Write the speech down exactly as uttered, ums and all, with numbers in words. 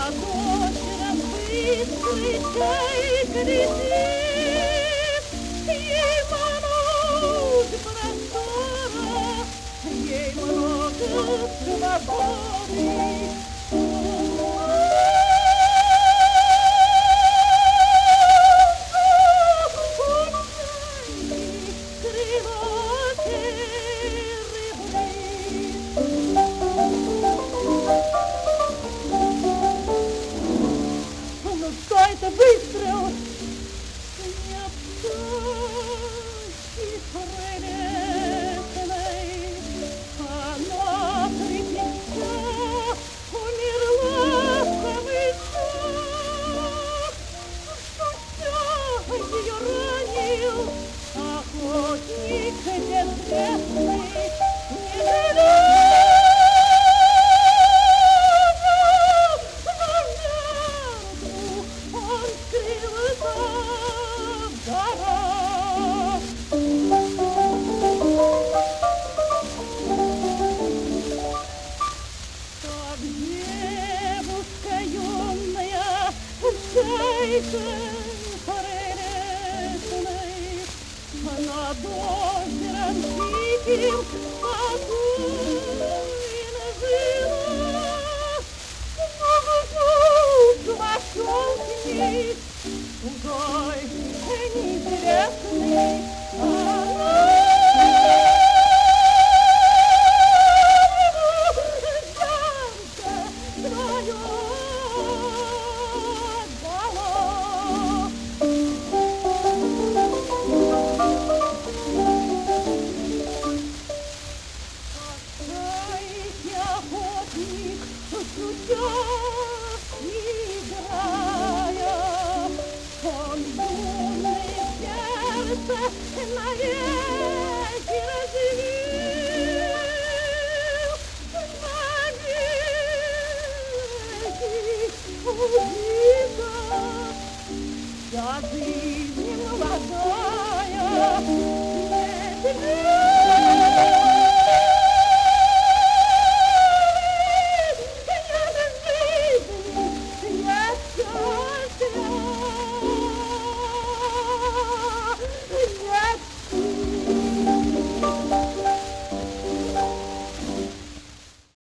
Над озером быстрый чайка летит, ей много простора, ей много свободы. Стой-то быстро! Не обтащи прелестной, она трепеща умерла в камышах. Судья ее ранил, охотник безвестный, не жалел. Как девушка юная, чайка прелестной, над озером тихим спокойно жила. Вдруг вошел к ней другой неизвестный. Судья, играя, он юный сердце навеки разделил, навеки убито. Язык